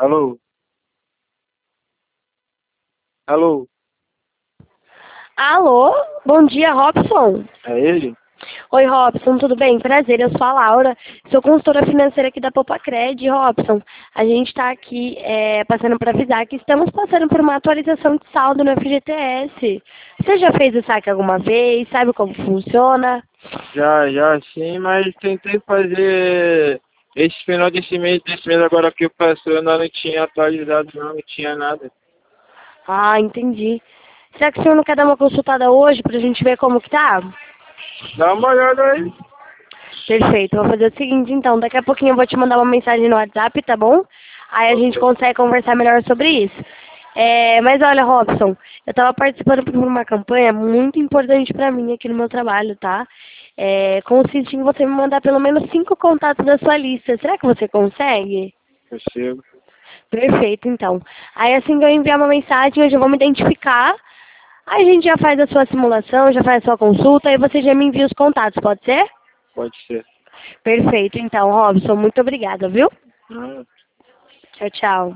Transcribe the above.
Alô? Alô? Alô, bom dia, Robson. É ele? Oi, Robson, tudo bem? Prazer, eu sou a Laura, sou consultora financeira aqui da Popacred. Robson, a gente está aqui passando para avisar que estamos passando por uma atualização de saldo no FGTS. Você já fez o saque alguma vez? Sabe como funciona? Já sim, mas tentei fazer esse final desse mês agora que passou, eu não tinha atualizado, não tinha nada. Ah, entendi. Será que o senhor não quer dar uma consultada hoje para a gente ver como que tá? Dá uma olhada aí. Perfeito, vou fazer o seguinte então, daqui a pouquinho eu vou te mandar uma mensagem no WhatsApp, tá bom? Aí a gente Ok. consegue conversar melhor sobre isso. Mas olha, Robson, eu estava participando de uma campanha muito importante para mim aqui no meu trabalho, tá? Consiste em você me mandar pelo menos 5 contatos da sua lista. Será que você consegue? Eu chego. Perfeito, então. Aí assim que eu enviar uma mensagem, eu já vou me identificar. Aí a gente já faz a sua simulação, já faz a sua consulta e você já me envia os contatos, pode ser? Pode ser. Perfeito, então, Robson, muito obrigada, viu? Ah. Tchau, tchau.